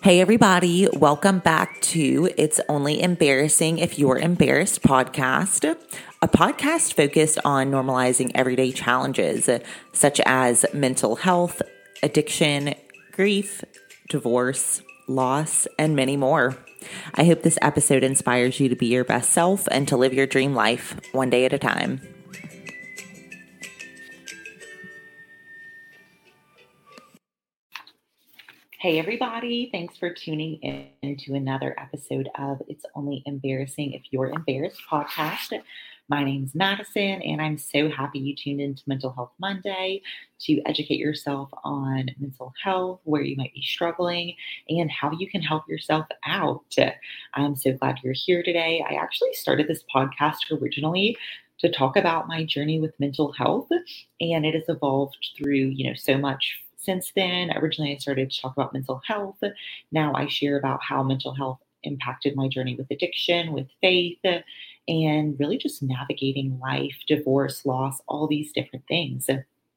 Hey, everybody. Welcome back to It's Only Embarrassing If You're Embarrassed podcast, a podcast focused on normalizing everyday challenges such as mental health, addiction, grief, divorce, loss, and many more. I hope this episode inspires you to be your best self and to live your dream life one day at a time. Hey, everybody. Thanks for tuning in to another episode of It's Only Embarrassing If You're Embarrassed podcast. My name's Madison, and I'm so happy you tuned into Mental Health Monday to educate yourself on mental health, where you might be struggling, and how you can help yourself out. I'm so glad you're here today. I actually started this podcast originally to talk about my journey with mental health, and it has evolved through, so much since then. Originally, I started to talk about mental health. Now I share about how mental health impacted my journey with addiction, with faith, and really just navigating life, divorce, loss, all these different things.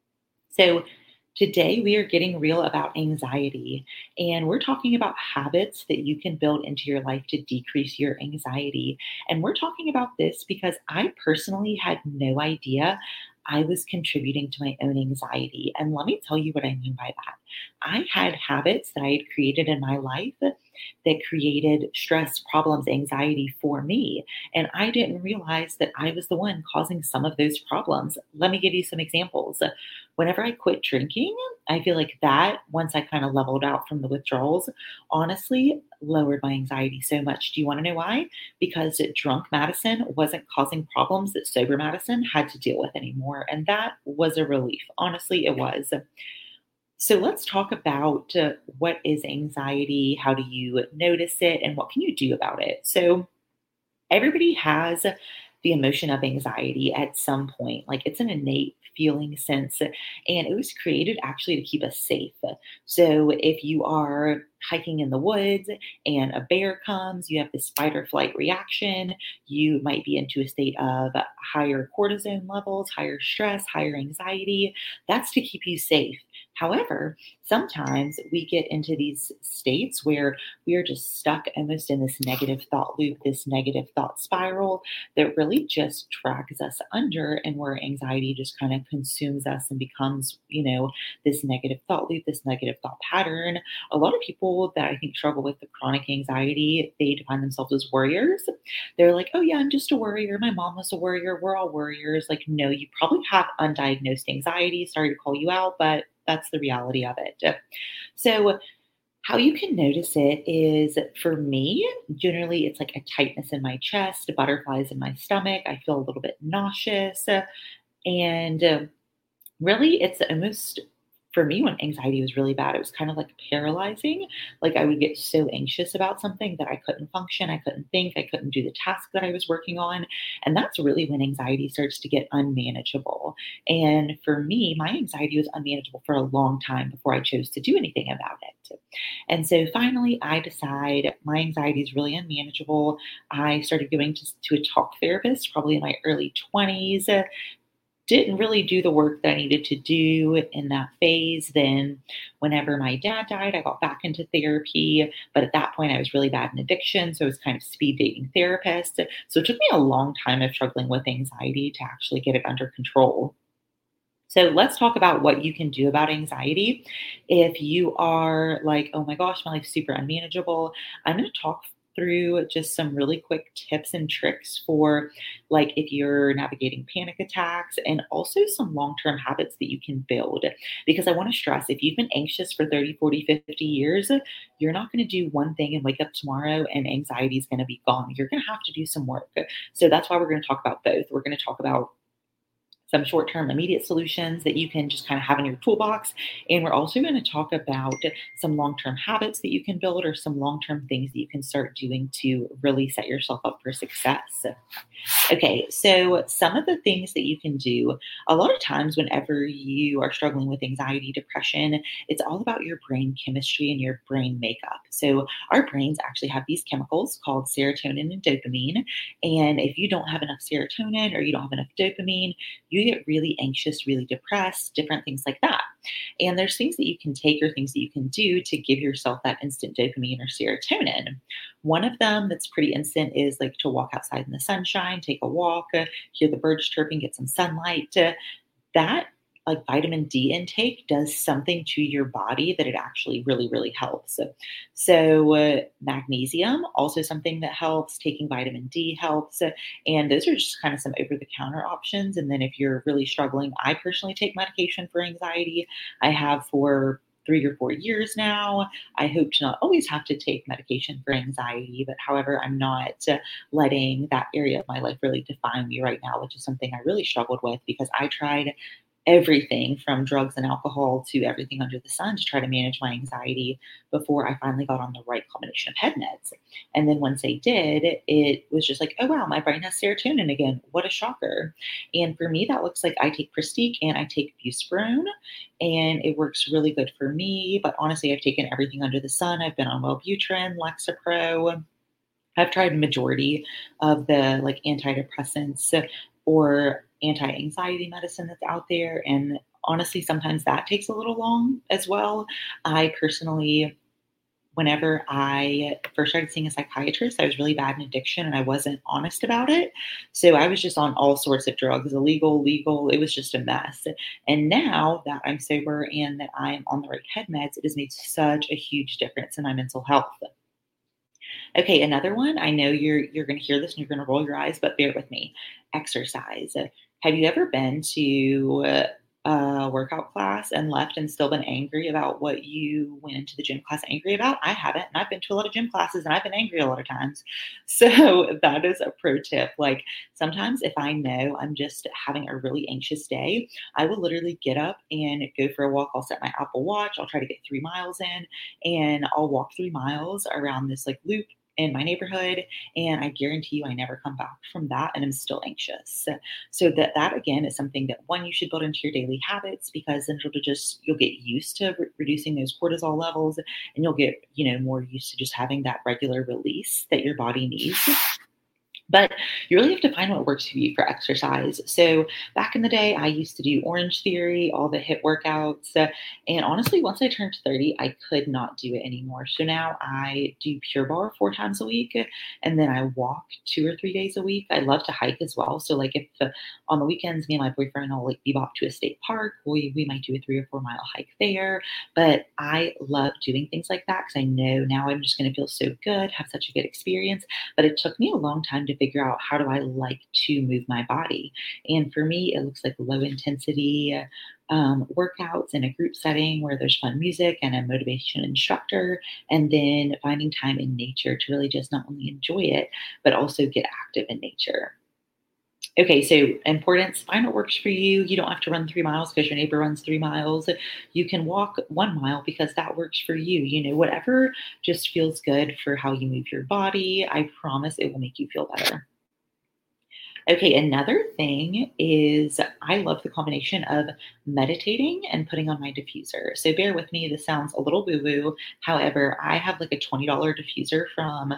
So today we are getting real about anxiety, and we're talking about habits that you can build into your life to decrease your anxiety. And we're talking about this because I personally had no idea I was contributing to my own anxiety. And let me tell you what I mean by that. I had habits that I had created in my life that created stress, problems, anxiety for me. And I didn't realize that I was the one causing some of those problems. Let me give you some examples. Whenever I quit drinking, I feel like that, once I kind of leveled out from the withdrawals, honestly lowered my anxiety so much. Do you want to know why? Because drunk Madison wasn't causing problems that sober Madison had to deal with anymore. And that was a relief. Honestly, it was. So let's talk about what is anxiety, how do you notice it, and what can you do about it? So everybody has the emotion of anxiety at some point. Like, it's an innate feeling sense, and it was created actually to keep us safe. So if you are hiking in the woods and a bear comes, you have this fight or flight reaction. You might be into a state of higher cortisone levels, higher stress, higher anxiety. That's to keep you safe. However, sometimes we get into these states where we are just stuck almost in this negative thought loop, this negative thought spiral that really just drags us under, and where anxiety just kind of consumes us and becomes, this negative thought loop, this negative thought pattern. A lot of people that I think struggle with the chronic anxiety, they define themselves as worriers. They're like, oh yeah, I'm just a worrier. My mom was a worrier. We're all worriers. Like, no, you probably have undiagnosed anxiety. Sorry to call you out, but that's the reality of it. So how you can notice it is, for me, generally it's like a tightness in my chest, butterflies in my stomach. I feel a little bit nauseous. And really, it's almost, for me, when anxiety was really bad, it was kind of like paralyzing. Like, I would get so anxious about something that I couldn't function, I couldn't think, I couldn't do the task that I was working on. And that's really when anxiety starts to get unmanageable. And for me, my anxiety was unmanageable for a long time before I chose to do anything about it. And so finally, I decide my anxiety is really unmanageable. I started going to a talk therapist probably in my early 20s. Didn't really do the work that I needed to do in that phase. Then whenever my dad died, I got back into therapy. But at that point, I was really bad in addiction. So I was kind of speed dating therapist. So it took me a long time of struggling with anxiety to actually get it under control. So let's talk about what you can do about anxiety. If you are like, oh my gosh, my life's super unmanageable, I'm going to talk through just some really quick tips and tricks for, like, if you're navigating panic attacks, and also some long-term habits that you can build. Because I want to stress, if you've been anxious for 30, 40, 50 years, you're not going to do one thing and wake up tomorrow and anxiety is going to be gone. You're going to have to do some work. So that's why we're going to talk about both. We're going to talk about some short-term immediate solutions that you can just kind of have in your toolbox. And we're also going to talk about some long-term habits that you can build, or some long-term things that you can start doing to really set yourself up for success. Okay, so some of the things that you can do, a lot of times whenever you are struggling with anxiety, depression, it's all about your brain chemistry and your brain makeup. So our brains actually have these chemicals called serotonin and dopamine. And if you don't have enough serotonin or you don't have enough dopamine, you get really anxious, really depressed, different things like that. And there's things that you can take or things that you can do to give yourself that instant dopamine or serotonin. One of them that's pretty instant is like to walk outside in the sunshine, take a walk, hear the birds chirping, get some sunlight. That like vitamin D intake does something to your body that it actually really, really helps. So magnesium, also something that helps. Taking vitamin D helps. And those are just kind of some over the counter options. And then if you're really struggling, I personally take medication for anxiety. I have for 3 or 4 years now. I hope to not always have to take medication for anxiety, but however, I'm not letting that area of my life really define me right now, which is something I really struggled with because I tried everything from drugs and alcohol to everything under the sun to try to manage my anxiety before I finally got on the right combination of head meds. And then once I did, it was just like, oh wow, my brain has serotonin again. What a shocker. And for me, that looks like I take Pristiq and I take Buspirone, and it works really good for me. But honestly, I've taken everything under the sun. I've been on Wellbutrin, Lexapro. I've tried majority of the like antidepressants or anti-anxiety medicine that's out there. And honestly, sometimes that takes a little long as well. I personally, whenever I first started seeing a psychiatrist, I was really bad in addiction and I wasn't honest about it. So I was just on all sorts of drugs, illegal, legal. It was just a mess. And now that I'm sober and that I'm on the right head meds, it has made such a huge difference in my mental health. Okay, another one. I know you're going to hear this and you're going to roll your eyes, but bear with me. Exercise. Have you ever been to a workout class and left and still been angry about what you went into the gym class angry about? I haven't, and I've been to a lot of gym classes and I've been angry a lot of times. So that is a pro tip. Like sometimes if I know I'm just having a really anxious day, I will literally get up and go for a walk. I'll set my Apple Watch. I'll try to get 3 miles in, and I'll walk 3 miles around this like loop in my neighborhood, and I guarantee you I never come back from that and I'm still anxious. So that again is something that one, you should build into your daily habits, because then you'll get used to reducing those cortisol levels, and you'll get more used to just having that regular release that your body needs. But you really have to find what works for you for exercise. So back in the day, I used to do Orange Theory, all the HIIT workouts. And honestly, once I turned 30, I could not do it anymore. So now I do Pure Barre 4 times a week. And then I walk 2 or 3 days a week. I love to hike as well. So like if on the weekends, me and my boyfriend will like bebop to a state park, we might do a 3 or 4 mile hike there. But I love doing things like that because I know now I'm just going to feel so good, have such a good experience. But it took me a long time to figure out how do I like to move my body. And for me, it looks like low intensity workouts in a group setting where there's fun music and a motivation instructor, and then finding time in nature to really just not only enjoy it, but also get active in nature. Okay, so importance, find what works for you. You don't have to run 3 miles because your neighbor runs 3 miles. You can walk 1 mile because that works for you. Whatever just feels good for how you move your body. I promise it will make you feel better. Okay, another thing is I love the combination of meditating and putting on my diffuser. So bear with me, this sounds a little woo-woo. However, I have like a $20 diffuser from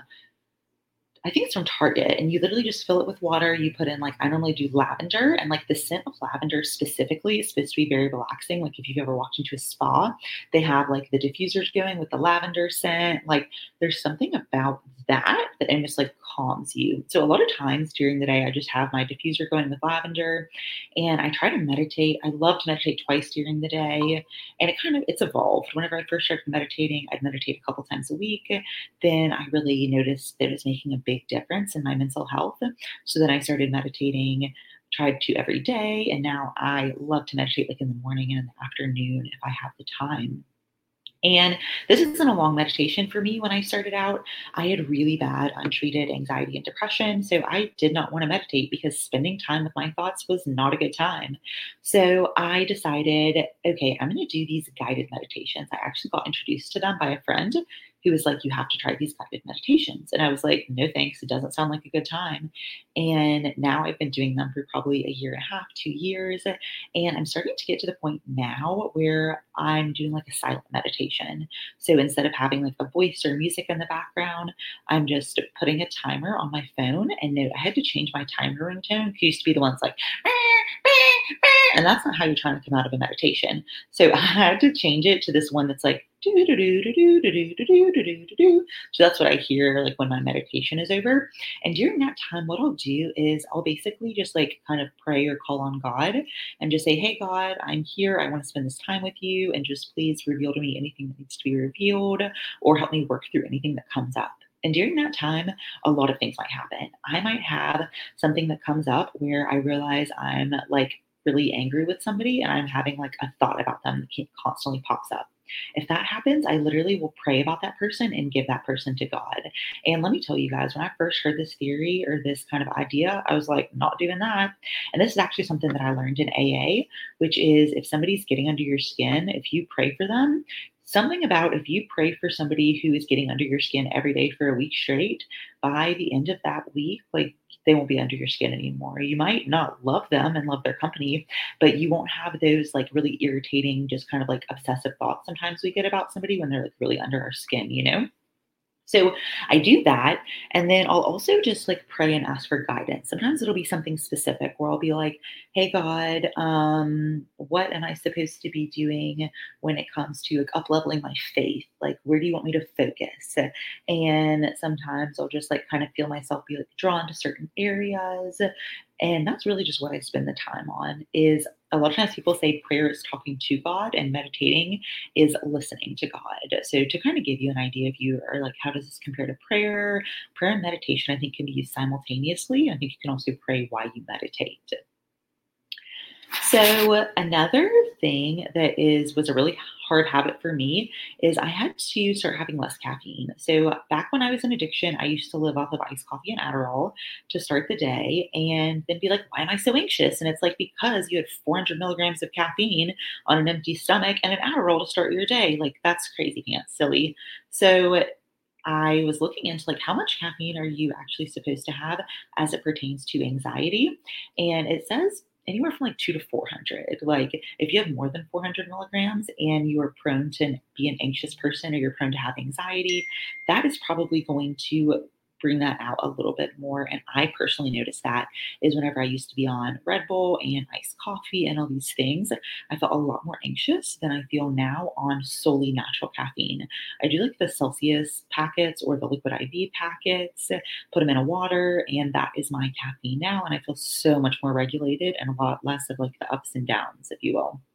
I think it's from Target, and you literally just fill it with water. You put in I normally do lavender, and the scent of lavender specifically is supposed to be very relaxing. Like if you've ever walked into a spa, they have the diffusers going with the lavender scent. There's something about that almost calms you. So a lot of times during the day, I just have my diffuser going with lavender, and I try to meditate. I love to meditate twice during the day, and it's evolved. Whenever I first started meditating, I'd meditate a couple times a week. Then I really noticed that it was making a big difference in my mental health. So then I started meditating, tried to every day, and now I love to meditate in the morning and in the afternoon if I have the time. And this isn't a long meditation for me. When I started out, I had really bad untreated anxiety and depression. So I did not want to meditate because spending time with my thoughts was not a good time. So I decided, okay, I'm going to do these guided meditations. I actually got introduced to them by a friend who was like, you have to try these guided meditations. And I was like, no, thanks. It doesn't sound like a good time. And now I've been doing them for probably 1.5 years, 2 years. And I'm starting to get to the point now where I'm doing a silent meditation. So instead of having a voice or music in the background, I'm just putting a timer on my phone. And note, I had to change my timer ringtone. It used to be the ones and that's not how you're trying to come out of a meditation. So I had to change it to this one that's like do do do do do do do do do do do. So that's what I hear like when my meditation is over. And during that time, what I'll do is I'll basically just like kind of pray or call on God and just say, "Hey God, I'm here. I want to spend this time with you, and just please reveal to me anything that needs to be revealed, or help me work through anything that comes up." And during that time, a lot of things might happen. I might have something that comes up where I realize I'm like really angry with somebody and I'm having like a thought about them that constantly pops up. If that happens, I literally will pray about that person and give that person to God. And let me tell you guys, when I first heard this theory or this kind of idea, I was like, not doing that. And this is actually something that I learned in AA, which is if somebody's getting under your skin, if you pray for them, something about if you pray for somebody who is getting under your skin every day for a week straight, by the end of that week, like they won't be under your skin anymore. You might not love them and love their company, but you won't have those like really irritating, just kind of like obsessive thoughts sometimes we get about somebody when they're like really under our skin, you know? So I do that. And then I'll also just like pray and ask for guidance. Sometimes it'll be something specific where I'll be like, "Hey God, what am I supposed to be doing when it comes to like up leveling my faith? Like, where do you want me to focus?" And sometimes I'll just like kind of feel myself be like drawn to certain areas. And that's really just what I spend the time on is a lot of times people say prayer is talking to God and meditating is listening to God. So to kind of give you an idea if you are like, how does this compare to prayer? Prayer and meditation, I think, can be used simultaneously. I think you can also pray while you meditate. So another thing that was a really hard habit for me is I had to start having less caffeine. So back when I was in addiction, I used to live off of iced coffee and Adderall to start the day and then be like, why am I so anxious? And it's like because you had 400 milligrams of caffeine on an empty stomach and an Adderall to start your day. Like that's crazy pants, silly. So I was looking into like how much caffeine are you actually supposed to have as it pertains to anxiety? And it says anywhere from like 2 to 400. Like if you have more than 400 milligrams and you are prone to be an anxious person or you're prone to have anxiety, that is probably going to bring that out a little bit more. And I personally noticed that is whenever I used to be on Red Bull and iced coffee and all these things, I felt a lot more anxious than I feel now on solely natural caffeine. I do like the Celsius packets or the Liquid IV packets, put them in a water, and that is my caffeine now. And I feel so much more regulated and a lot less of like the ups and downs, if you will.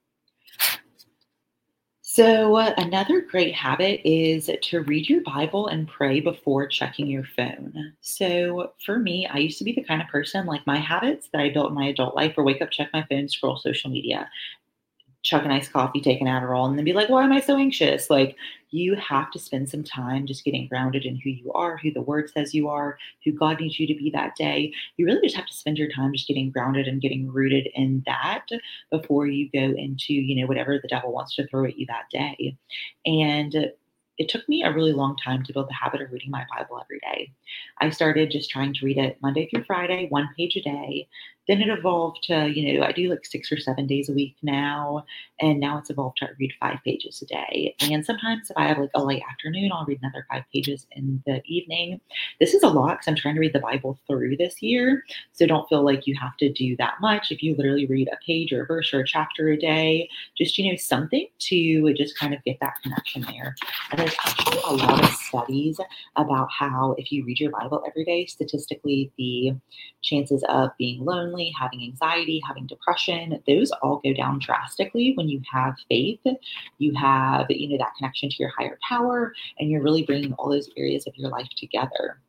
So, another great habit is to read your Bible and pray before checking your phone. So, for me, I used to be the kind of person like my habits that I built in my adult life were wake up, check my phone, scroll social media, chug an iced coffee, take an Adderall, and then be like, why am I so anxious? Like, you have to spend some time just getting grounded in who you are, who the word says you are, who God needs you to be that day. You really just have to spend your time just getting grounded and getting rooted in that before you go into, whatever the devil wants to throw at you that day. And it took me a really long time to build the habit of reading my Bible every day. I started just trying to read it Monday through Friday, one page a day. Then it evolved to, I do like 6 or 7 days a week now. And now it's evolved to I read 5 pages a day. And sometimes if I have like a late afternoon, I'll read another 5 pages in the evening. This is a lot because I'm trying to read the Bible through this year. So don't feel like you have to do that much. If you literally read a page or a verse or a chapter a day, just, something to just kind of get that connection there. And there's actually a lot of studies about how if you read your Bible every day, statistically, the chances of being lonely, having anxiety, having depression, those all go down drastically when you have faith. You have, that connection to your higher power, and you're really bringing all those areas of your life together.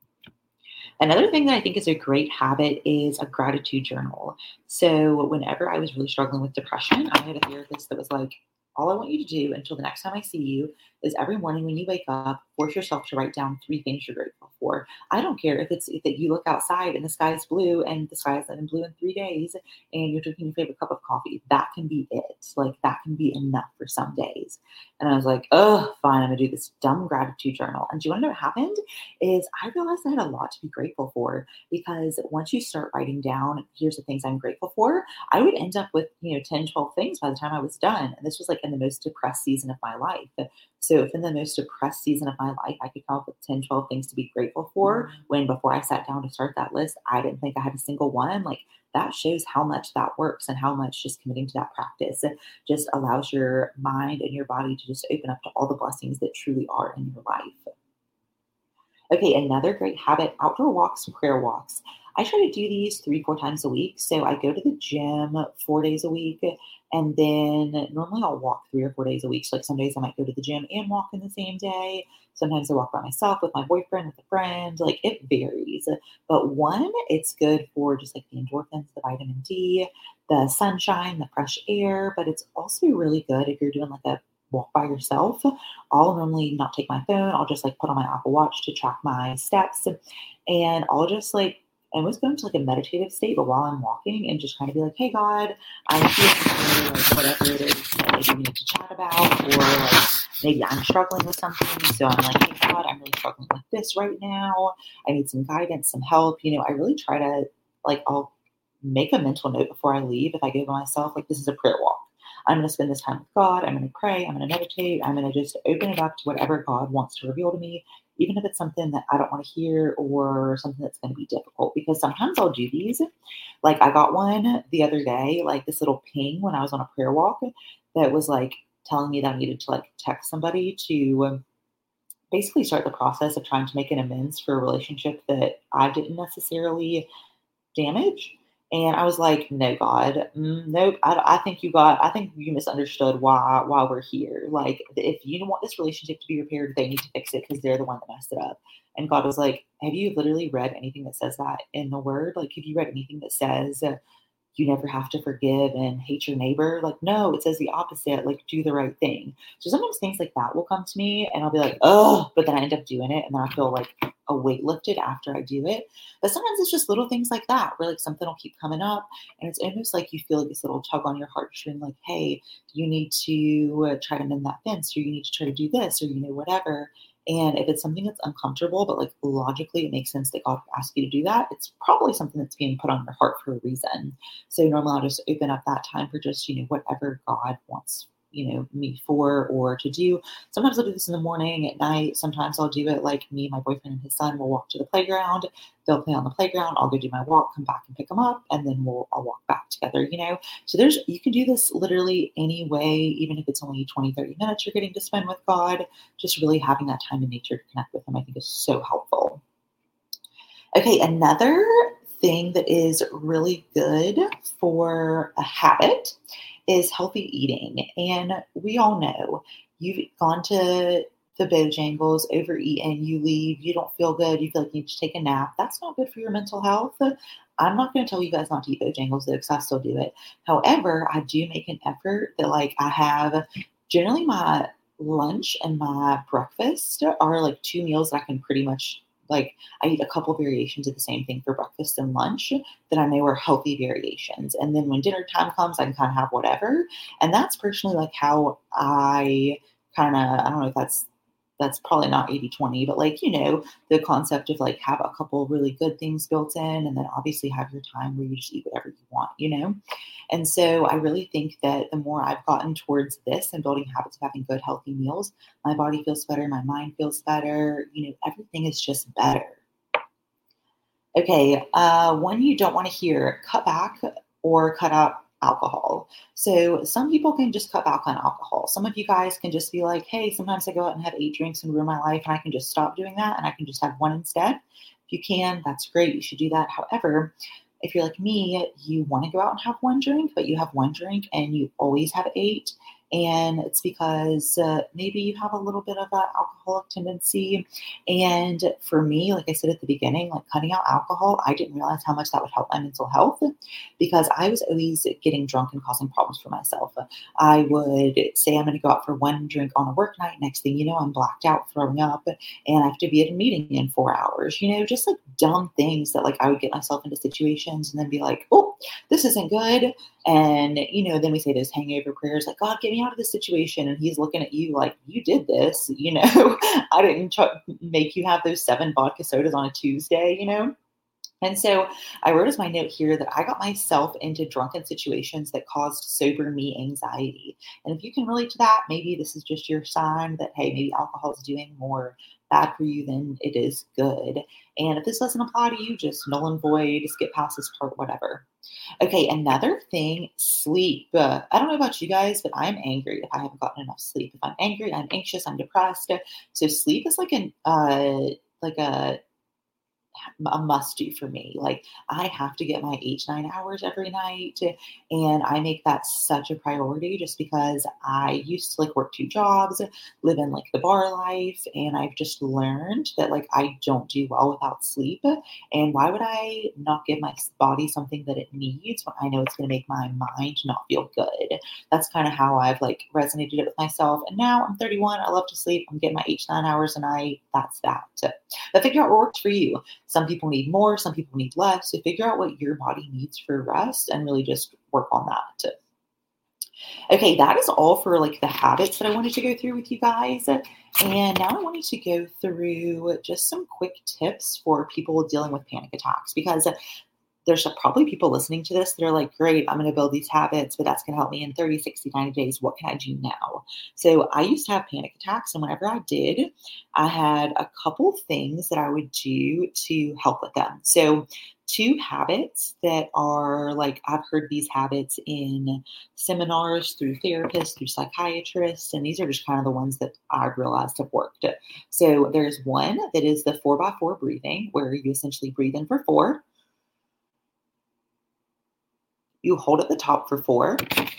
Another thing that I think is a great habit is a gratitude journal. So whenever I was really struggling with depression, I had a therapist that was like, all I want you to do until the next time I see you is every morning when you wake up, force yourself to write down 3 things you're grateful for. I don't care if it's that you look outside and the sky is blue and the sky has been blue in 3 days and you're drinking your favorite cup of coffee. That can be it. Like that can be enough for some days. And I was like, oh, fine, I'm gonna do this dumb gratitude journal. And do you want to know what happened? Is I realized I had a lot to be grateful for because once you start writing down, here's the things I'm grateful for, I would end up with, 10, 12 things by the time I was done. And this was like in the most depressed season of my life. So So if in the most depressed season of my life, I could come up with 10, 12 things to be grateful for, when before I sat down to start that list, I didn't think I had a single one, like that shows how much that works and how much just committing to that practice just allows your mind and your body to just open up to all the blessings that truly are in your life. Okay, another great habit, outdoor walks, prayer walks. I try to do these 3, 4 times a week. So I go to the gym 4 days a week, and then normally I'll walk 3 or 4 days a week. So like some days I might go to the gym and walk in the same day. Sometimes I walk by myself with my boyfriend, with a friend. Like it varies. But one, it's good for just like the endorphins, the vitamin D, the sunshine, the fresh air. But it's also really good if you're doing like a walk by yourself. I'll normally not take my phone. I'll just like put on my Apple Watch to track my steps. And I'll just like almost go into like a meditative state, but while I'm walking and just kind of be like, hey God, I'm here for like whatever it is that maybe we need to chat about, or like maybe I'm struggling with something. So I'm like, hey God, I'm really struggling with this right now. I need some guidance, some help. I really try to like, I'll make a mental note before I leave. If I go by myself, like this is a prayer walk. I'm going to spend this time with God. I'm going to pray. I'm going to meditate. I'm going to just open it up to whatever God wants to reveal to me, even if it's something that I don't want to hear or something that's going to be difficult. Because sometimes I'll do these. Like I got one the other day, like this little ping when I was on a prayer walk that was like telling me that I needed to like text somebody to basically start the process of trying to make an amends for a relationship that I didn't necessarily damage. And I was like, no, God, nope. I think I think you misunderstood why we're here. Like, if you don't want this relationship to be repaired, they need to fix it because they're the one that messed it up. And God was like, have you literally read anything that says that in the word? Like, have you read anything that says you never have to forgive and hate your neighbor? Like, no, it says the opposite, like do the right thing. So sometimes things like that will come to me and I'll be like, oh, but then I end up doing it. And then I feel like a weight lifted after I do it. But sometimes it's just little things like that where like something will keep coming up and it's almost like you feel like this little tug on your heartstring, like, hey, you need to try to mend that fence, or you need to try to do this, or, whatever. And if it's something that's uncomfortable, but like logically it makes sense that God would ask you to do that, it's probably something that's being put on your heart for a reason. So normally I'll just open up that time for just, whatever God wants, me for or to do. Sometimes I'll do this in the morning, at night. Sometimes I'll do it like me, my boyfriend, and his son will walk to the playground. They'll play on the playground. I'll go do my walk, come back and pick them up, and then I'll walk back together, So you can do this literally any way, even if it's only 20, 30 minutes you're getting to spend with God. Just really having that time in nature to connect with him, I think is so helpful. Okay, another thing that is really good for a habit is healthy eating. And we all know you've gone to the Bojangles, overeaten, you leave, you don't feel good, you feel like you need to take a nap. That's not good for your mental health. I'm not going to tell you guys not to eat Bojangles though, because I still do it. However, I do make an effort that like I have generally my lunch and my breakfast are like 2 meals that I can pretty much like I eat a couple variations of the same thing for breakfast and lunch that I know are healthy variations. And then when dinner time comes, I can kind of have whatever. And that's personally like how I kind of, I don't know if that's probably not 80-20, but like, the concept of like have a couple really good things built in and then obviously have your time where you just eat whatever you want, And so I really think that the more I've gotten towards this and building habits of having good, healthy meals, my body feels better, my mind feels better, everything is just better. Okay, one you don't want to hear, cut back or cut out alcohol. So some people can just cut back on alcohol. Some of you guys can just be like, hey, sometimes I go out and have 8 drinks and ruin my life and I can just stop doing that and I can just have one instead. If you can, that's great. You should do that. However, if you're like me, you want to go out and have 1 drink, but you have 1 drink and you always have 8. And it's because maybe you have a little bit of that alcoholic tendency. And for me, like I said at the beginning, like cutting out alcohol, I didn't realize how much that would help my mental health because I was always getting drunk and causing problems for myself. I would say I'm going to go out for 1 drink on a work night. Next thing you know, I'm blacked out, throwing up, and I have to be at a meeting in 4 hours. Just like dumb things that like I would get myself into situations and then be like, oh, this isn't good. And, then we say those hangover prayers like, God, get me out of this situation. And he's looking at you like, you did this, I didn't make you have those 7 vodka sodas on a Tuesday, And so I wrote as my note here that I got myself into drunken situations that caused sober me anxiety. And if you can relate to that, maybe this is just your sign that, hey, maybe alcohol is doing more bad for you than it is good. And if this doesn't apply to you, just null and void, skip past this part, whatever. Okay, another thing, sleep. I don't know about you guys, but I'm angry if I haven't gotten enough sleep. If I'm angry, I'm anxious, I'm depressed. So sleep is like a must do for me. Like I have to get my 8 to 9 hours every night. And I make that such a priority just because I used to like work 2 jobs, live in like the bar life. And I've just learned that like I don't do well without sleep. And why would I not give my body something that it needs when I know it's going to make my mind not feel good? That's kind of how I've like resonated it with myself. And now I'm 31. I love to sleep. I'm getting my 8 to 9 hours a night. That's that. But figure out what works for you. Some people need more, some people need less. So figure out what your body needs for rest and really just work on that. Okay, that is all for like the habits that I wanted to go through with you guys. And now I wanted to go through just some quick tips for people dealing with panic attacks because there's probably people listening to this that are like, great, I'm going to build these habits, but that's going to help me in 30, 60, 90 days. What can I do now? So I used to have panic attacks. And whenever I did, I had a couple things that I would do to help with them. So 2 habits that are like, I've heard these habits in seminars through therapists, through psychiatrists, and these are just kind of the ones that I've realized have worked. So there's one that is the 4x4 breathing, where you essentially breathe in for 4. You hold at the top for 4.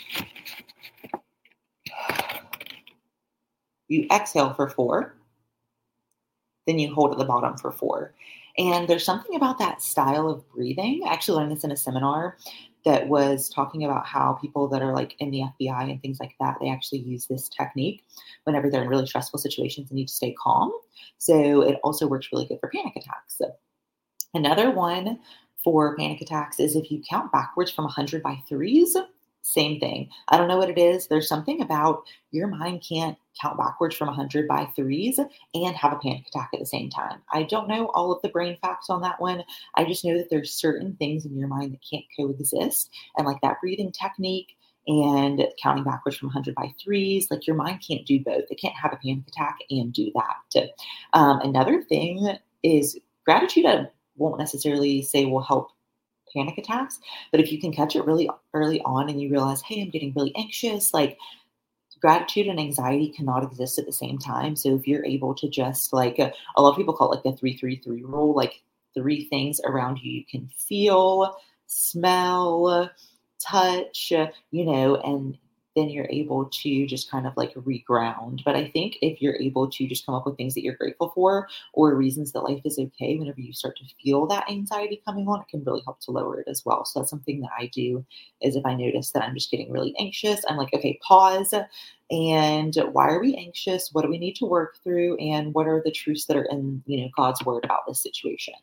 You exhale for 4. Then you hold at the bottom for 4. And there's something about that style of breathing. I actually learned this in a seminar that was talking about how people that are like in the FBI and things like that, they actually use this technique whenever they're in really stressful situations and need to stay calm. So it also works really good for panic attacks. Another one for panic attacks is if you count backwards from 100 by threes, same thing. I don't know what it is. There's something about your mind can't count backwards from 100 by threes and have a panic attack at the same time. I don't know all of the brain facts on that one. I just know that there's certain things in your mind that can't coexist. And like that breathing technique and counting backwards from 100 by threes, like your mind can't do both. It can't have a panic attack and do that. Another thing is gratitude. I won't necessarily say will help panic attacks, but if you can catch it really early on and you realize, hey, I'm getting really anxious, like gratitude and anxiety cannot exist at the same time. So if you're able to just like, a lot of people call it like the 3-3-3 rule, like 3 things around you you can feel, smell, touch, and then you're able to just kind of like reground. But I think if you're able to just come up with things that you're grateful for or reasons that life is okay, whenever you start to feel that anxiety coming on, it can really help to lower it as well. So that's something that I do is if I notice that I'm just getting really anxious, I'm like, okay, pause. And why are we anxious? What do we need to work through? And what are the truths that are in, God's word about this situation?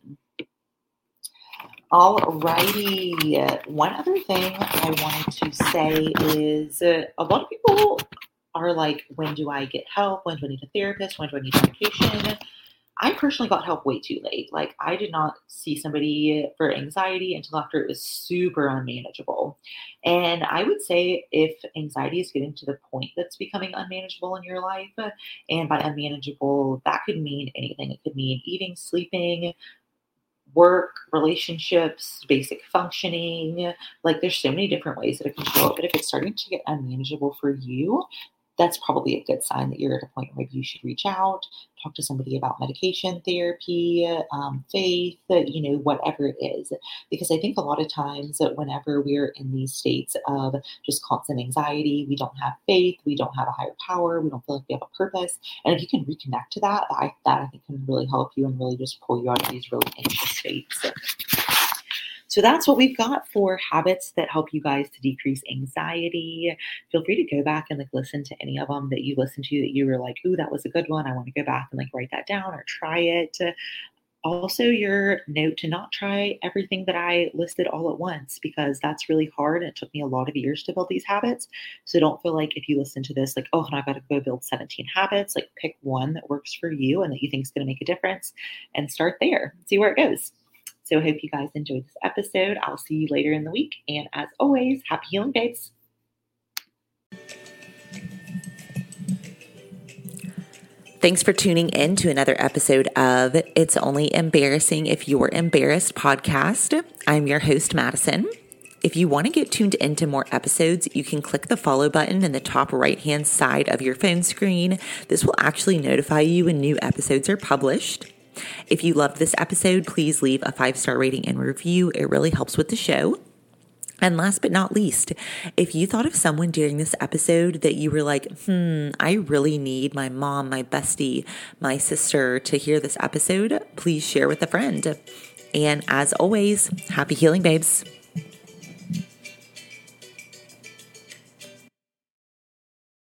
Alrighty. One other thing I wanted to say is a lot of people are like, when do I get help? When do I need a therapist? When do I need medication? I personally got help way too late. Like I did not see somebody for anxiety until after it was super unmanageable. And I would say if anxiety is getting to the point that's becoming unmanageable in your life, and by unmanageable, that could mean anything. It could mean eating, sleeping, work, relationships, basic functioning. Like there's so many different ways that it can show up. But if it's starting to get unmanageable for you, that's probably a good sign that you're at a point where you should reach out, talk to somebody about medication, therapy, faith, whatever it is. Because I think a lot of times that whenever we're in these states of just constant anxiety, we don't have faith, we don't have a higher power, we don't feel like we have a purpose. And if you can reconnect to that, I think can really help you and really just pull you out of these really anxious states. So that's what we've got for habits that help you guys to decrease anxiety. Feel free to go back and like listen to any of them that you listened to that you were like, ooh, that was a good one. I want to go back and like write that down or try it. Also, your note to not try everything that I listed all at once because that's really hard. It took me a lot of years to build these habits. So don't feel like if you listen to this, like, oh, and I got to go build 17 habits, like pick one that works for you and that you think is going to make a difference and start there. See where it goes. So I hope you guys enjoyed this episode. I'll see you later in the week. And as always, happy healing, babes. Thanks for tuning in to another episode of It's Only Embarrassing If You're Embarrassed podcast. I'm your host, Madison. If you want to get tuned into more episodes, you can click the follow button in the top right-hand side of your phone screen. This will actually notify you when new episodes are published. If you loved this episode, please leave a 5-star rating and review. It really helps with the show. And last but not least, if you thought of someone during this episode that you were like, I really need my mom, my bestie, my sister to hear this episode, please share with a friend. And as always, happy healing, babes.